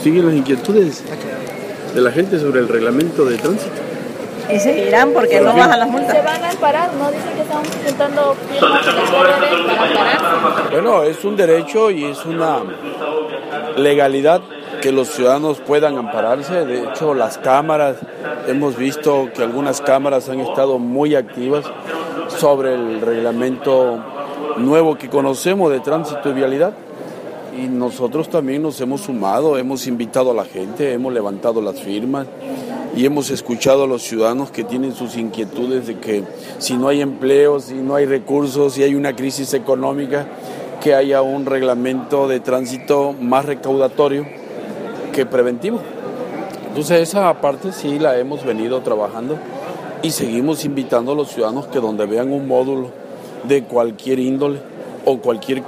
siguen las inquietudes de la gente sobre el reglamento de tránsito. Y seguirán porque no bajan las multas. Se van a amparar, ¿no? Dicen que están juntando firmas en las redes para ampararse. Bueno, es un derecho y es una legalidad que los ciudadanos puedan ampararse. De hecho, las cámaras, hemos visto que algunas cámaras han estado muy activas sobre el reglamento nuevo que conocemos de tránsito y vialidad. Y nosotros también nos hemos sumado, hemos invitado a la gente, hemos levantado las firmas y hemos escuchado a los ciudadanos que tienen sus inquietudes de que si no hay empleo, si no hay recursos, si hay una crisis económica, que haya un reglamento de tránsito más recaudatorio que preventivo. Entonces esa parte sí la hemos venido trabajando y seguimos invitando a los ciudadanos que donde vean un módulo de cualquier índole o cualquier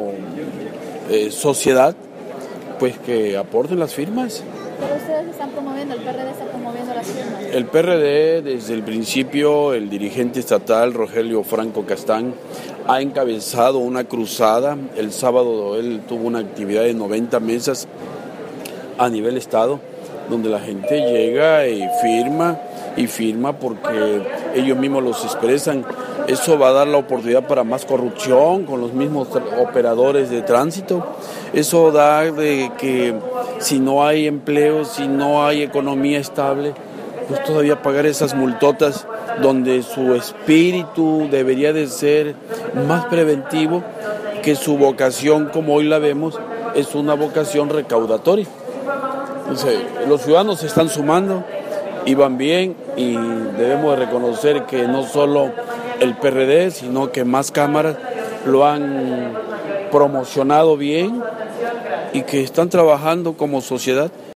sociedad, pues que aporten las firmas. Pero ustedes están promoviendo, el PRD está promoviendo las firmas. El PRD, desde el principio, el dirigente estatal Rogelio Franco Castán ha encabezado una cruzada. El sábado él tuvo una actividad de 90 mesas a nivel estado, donde la gente llega y firma porque ellos mismos los expresan. Eso va a dar la oportunidad para más corrupción con los mismos operadores de tránsito. Eso da de que si no hay empleo, si no hay economía estable, pues todavía pagar esas multotas donde su espíritu debería de ser más preventivo, que su vocación, como hoy la vemos, es una vocación recaudatoria. Entonces, los ciudadanos se están sumando y van bien, y debemos de reconocer que no solo el PRD, sino que más cámaras lo han promocionado bien y que están trabajando como sociedad.